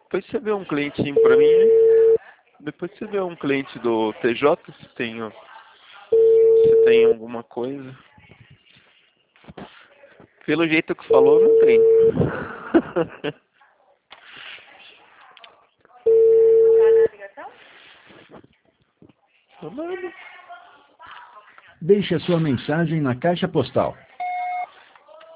Depois você vê um clientinho pra mim, né? Depois você vê um cliente do TJ, se tem alguma coisa. Pelo jeito que falou, não tem. Tá na ligação? Mano. Deixe a sua mensagem na caixa postal